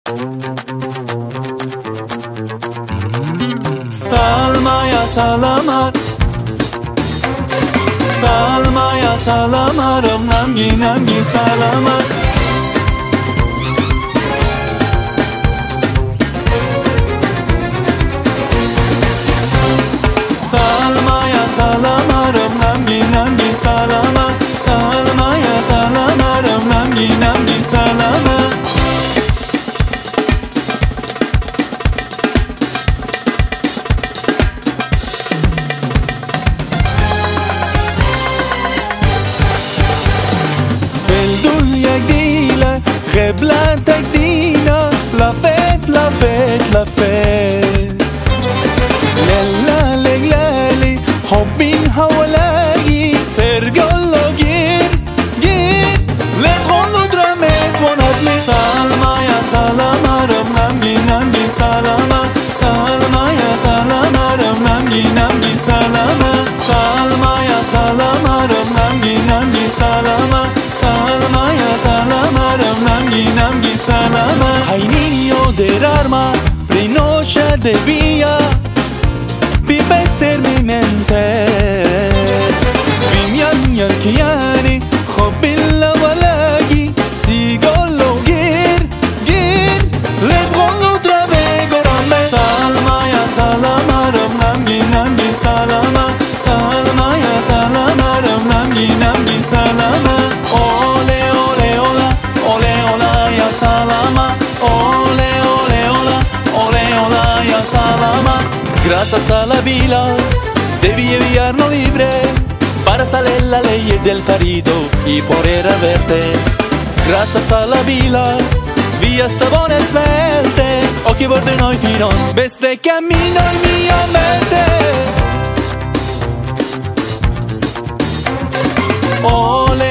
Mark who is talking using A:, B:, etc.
A: Salmaya salamar, salmaya salamarım, namgi namgi salamar. Salmaya salamarım, namgi namgi salamar. Salmaya salamarım, namgi namgi salamar. قبلتك دينا لفت لفت لفت للا ليالي حبي حوالي سرقلو gir gir لتغلو درامت ونادلي سلمايا سلامارم نمجي نمجي سلاما سلمايا سلامارم نمجي نمجي سلاما سلمايا سلامارم نمجي نمجي سلاما سلمايا سلامارم نمجي نمجي سلاما Ai niño del arma rinoce de via vives en mi mente Vimyan yarkiyani خبilla walagi sigollo gir gir lebgollo otra vez gorame Salmaya salamarım namgi namgi salama Salmaya salamarım namgi namgi salama Ole ole ola ole ola ya salama Ole ole ola ole ola ya salama Gracias a la vida debí enviarnos libre Para salir la ley del farido y poder verte Gracias a la vida via stavone svelte Occhi bordo noi fino Veste cammino il mio mente Ole